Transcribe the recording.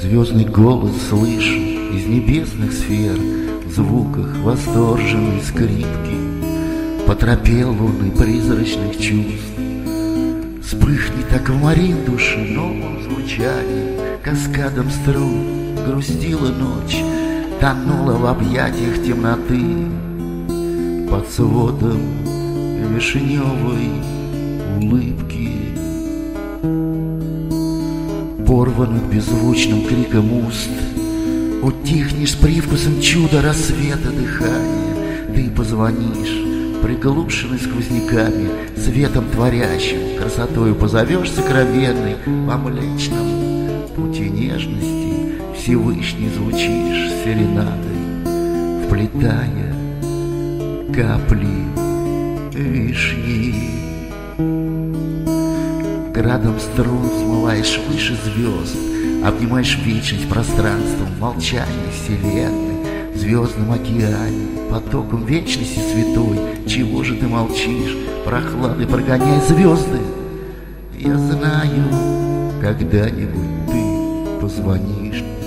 Звездный голос слышу из небесных сфер, в звуках восторженной скрипки, по тропе луны призрачных чувств. Вспыхнет аквамарин души новым звучанием, каскадом струн грустила ночь, тонула в объятиях темноты. Под сводом вишневой улыбки, порванных беззвучным криком уст, утихнешь с привкусом чуда рассвета дыхания. Ты позвонишь, приглушенный сквозняками, светом творящим, красотою позовешь сокровенной. Во млечном пути нежности Всевышний звучишь серенадой, вплетая капли вишни. Градом струн смываешь выше звезд, обнимаешь вечность пространством, молчание вселенной, в звездном океане, потоком вечности святой. Чего же ты молчишь, прохладой прогоняя звезды? Я знаю, когда-нибудь ты позвонишь